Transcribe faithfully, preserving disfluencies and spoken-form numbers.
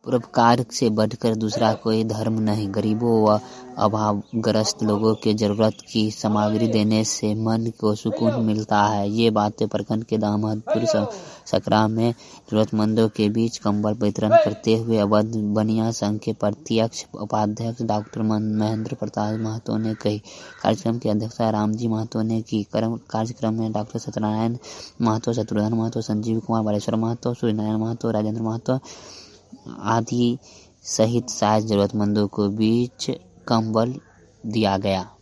परोपकार से बढ़कर दूसरा कोई धर्म नहीं। गरीबों व अभावग्रस्त लोगों के जरूरत की सामग्री देने से मन को सुकून मिलता है। ये बातें प्रखंड के दामोदरपुर सकरा में जरूरतमंदों के बीच कंबल वितरण करते हुए अवध बनिया संघ के प्रत्यक्ष उपाध्यक्ष डॉक्टर महेंद्र प्रताप महतो ने कही। कार्यक्रम की अध्यक्षता रामजी महतो ने की। कार्यक्रम में डॉक्टर सत्यनारायण महतो, शत्रुघ्न महतो, संजीव कुमार, बालेश्वर महतो, सूर्यनारायण महतो, राजेंद्र महतो आदि सहित सात जरूरतमंदों को बीच कंबल दिया गया।